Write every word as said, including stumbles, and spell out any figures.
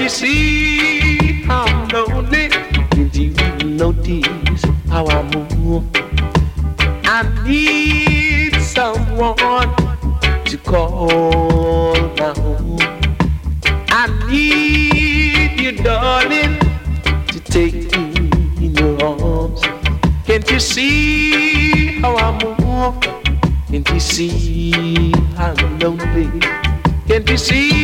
you see how I'm lonely? Did you notice how I move? I need someone to call now. I need you, darling, to take me in your arms. Can't you see how I move? Can't you see how I'm lonely? Can't you see